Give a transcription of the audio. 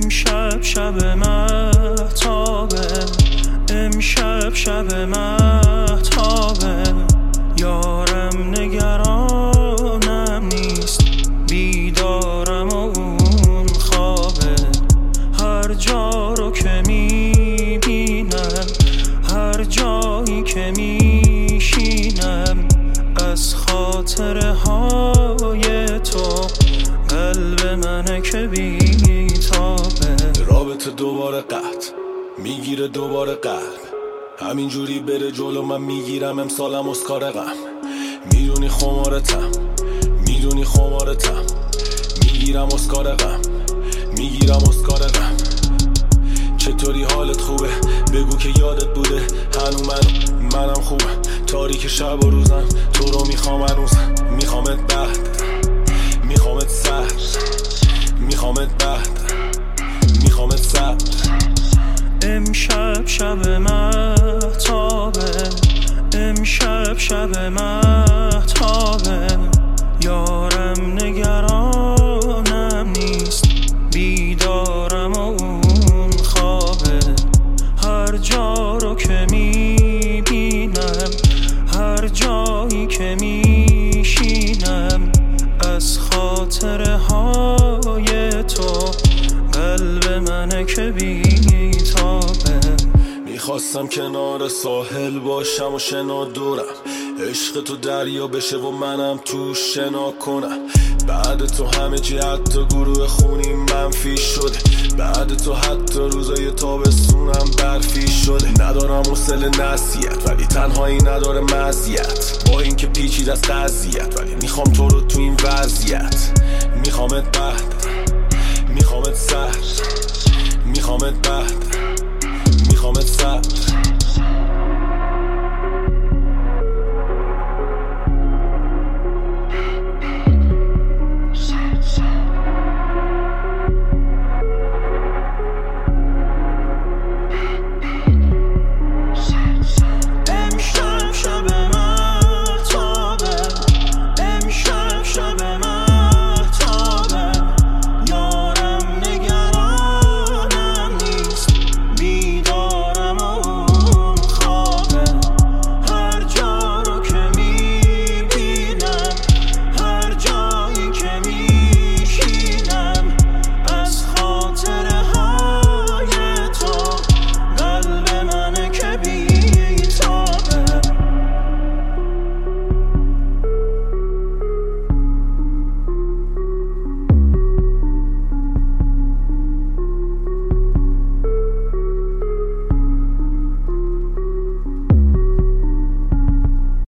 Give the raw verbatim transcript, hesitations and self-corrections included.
امشب شب مهتابه، امشب شب مهتابه، یارم نگرانم نیست، بیدارم و اون خوابه. هر جا رو که میبینم، هر جایی که میشینم، از خاطره های تو قلب منه که بیتابه. رابطه دوباره قطع میگیره دوباره قلب، همینجوری بره جلو من میگیرم امسالم اسکار غم. میدونی خمارتم، میدونی خمارتم، میگیرم اسکار غم، میگیرم اسکار غم. چطوری حالت خوبه؟ بگو که یادت بوده هنو من منم خوبم. تاریک شب و روزم تو رو میخوام هنوزم. میخوامت بعد، میخوامت سر، میخوامت بعد، میخوامت سر. امشب شب مهتابه، امشب شب مهتابه، یارم نگرانم نیست، بیدارم و اون خوابه. هر جا رو که میبینم، هر جایی که میشینم، از خاطره های تو قلب منه که بیتابه. میخواستم کنار ساحل باشم و شنا دورم، عشق تو دریا بشه و منم تو شنا کنم. بعد تو همه چی حتی گروه خونی منفی شده، بعد تو حتی روزای تابستونم برفی شده. ندارم حوصله نصیحت ولی تنهایی نداره مزیت، با اینکه پیچیده از قضیت ولی میخوام تو رو تو این وضعیت. میخوامت بعد، میخوامت سر، میخوامت بعد، میخوامت سر.